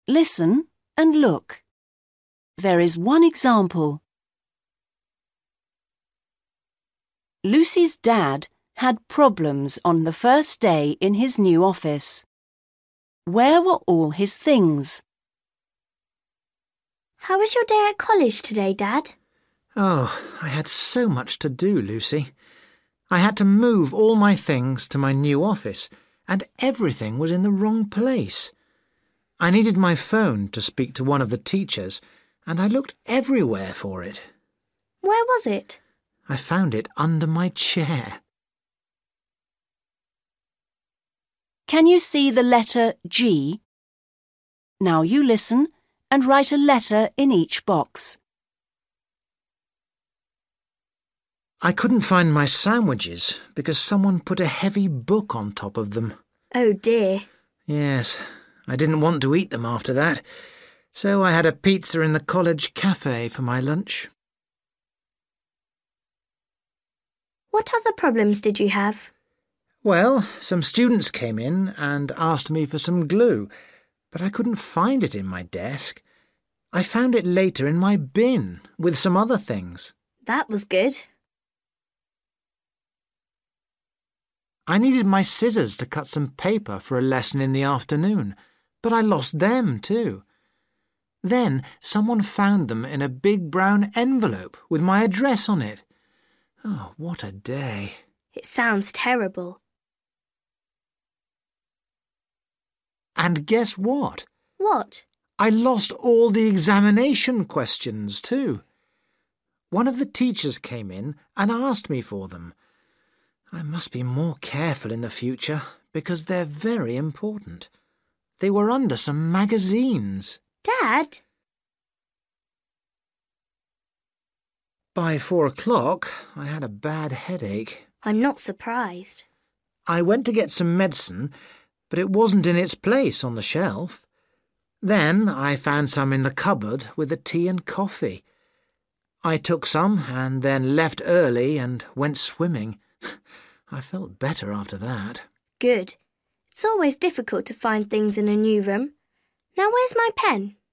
Listen and look. There is one example. Lucy's dad had problems on the first day in his new office. Where were all his things? How was your day at college today, Dad? Oh, I had so much to do, Lucy. I had to move all my things to my new office, and everything was in the wrong place. I needed my phone to speak to one of the teachers, and I looked everywhere for it. Where was it? I found it under my chair. Can you see the letter G? Now you listen and write a letter in each box. I couldn't find my sandwiches because someone put a heavy book on top of them. Oh dear. Yes, I didn't want to eat them after that, so I had a pizza in the college cafe for my lunch. What other problems did you have? Well, some students came in and asked me for some glue, but I couldn't find it in my desk. I found it later in my bin with some other things. That was good. I needed my scissors to cut some paper for a lesson in the afternoon, but I lost them too. Then someone found them in a big brown envelope with my address on it. Oh, what a day. It sounds terrible. And guess what? What? I lost all the examination questions too. One of the teachers came in and asked me for them. I must be more careful in the future because they're very important. They were under some magazines. Dad? By 4 o'clock, I had a bad headache. I'm not surprised. I went to get some medicine, but it wasn't in its place on the shelf. Then I found some in the cupboard with the tea and coffee. I took some and then left early and went swimming. I felt better after that. Good. It's always difficult to find things in a new room. Now where's my pen?